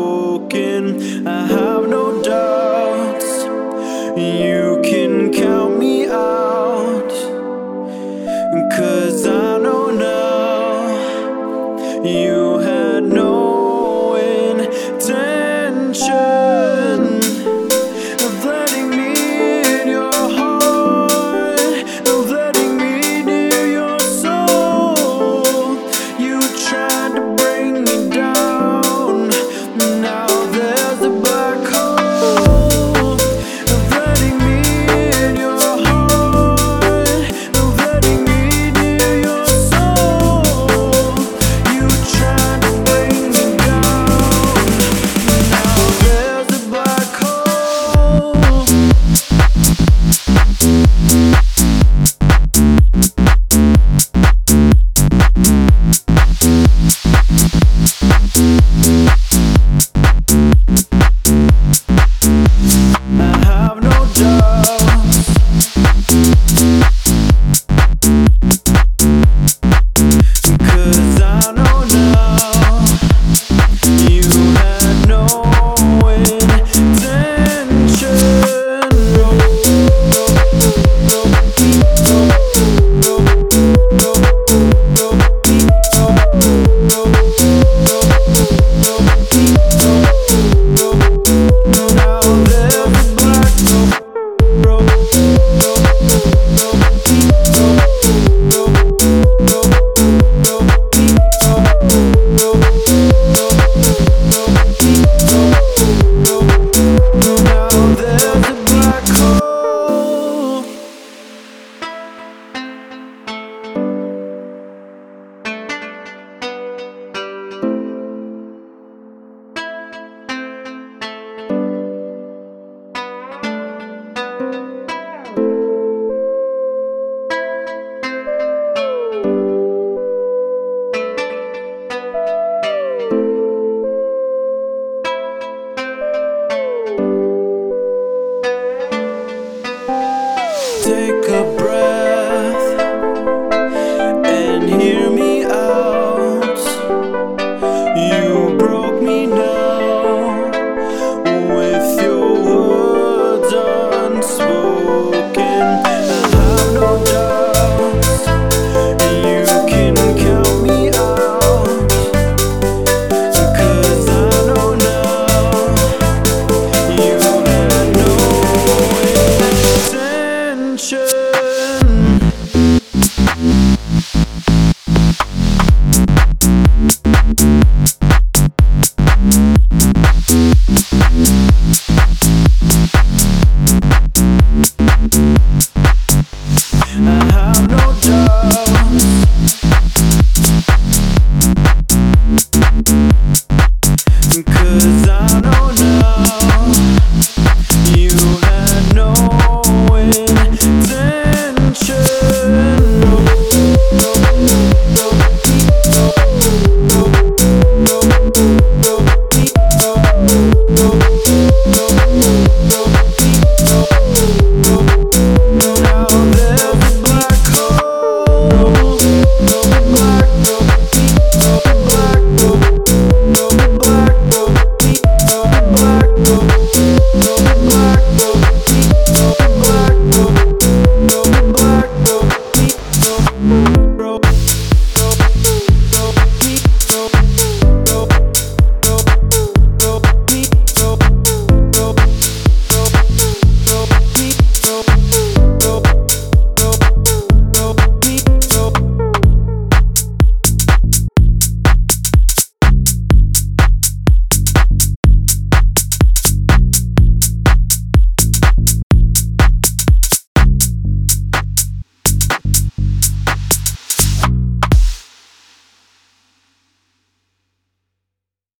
unspoken. I have no doubts. You can count me out, 'cause I know now you had no intention of letting me in your heart, of letting me near your soul. You tried to bring me down, now there's a black hole. Of letting me in your heart, of letting me near your soul. You tried to bring me down, now there's a black hole. I have no doubts. 'Cause I know now you had no intention. Now there's a black hole. Now there's a black hole. Take a breath and hear me out. You broke me now with your words unspoken. I have no doubts. You can count me out, 'cause I know now you had no intention. I have no doubts. 'Cause I know